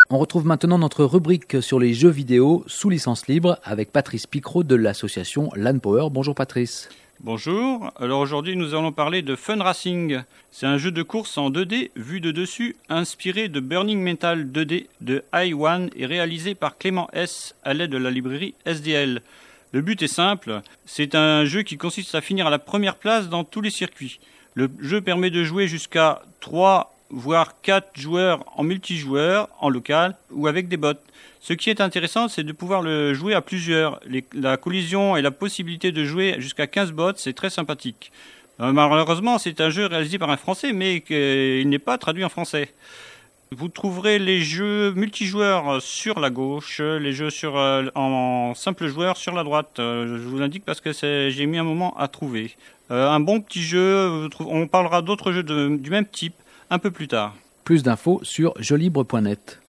On retrouve maintenant notre rubrique sur les jeux vidéo sous licence libre avec Patrice Picrot de l'association LAN Power. Bonjour Patrice. Bonjour, alors aujourd'hui nous allons parler de Fun Racing. C'est un jeu de course en 2D vu de dessus, inspiré de Burning Metal 2D de i1 et réalisé par Clément S à l'aide de la librairie SDL. Le but est simple, c'est un jeu qui consiste à finir à la première place dans tous les circuits. Le jeu permet de jouer jusqu'à 3 voire 4 joueurs en multijoueur, en local ou avec des bots. Ce qui est intéressant, c'est de pouvoir le jouer à plusieurs. La collision et la possibilité de jouer jusqu'à 15 bots, c'est très sympathique. Malheureusement, c'est un jeu réalisé par un Français, mais il n'est pas traduit en français. Vous trouverez les jeux multijoueurs sur la gauche, les jeux en simple joueur sur la droite. Je vous l'indique parce que j'ai mis un moment à trouver. Un bon petit jeu, on parlera d'autres jeux du même type un peu plus tard. Plus d'infos sur jolibre.net.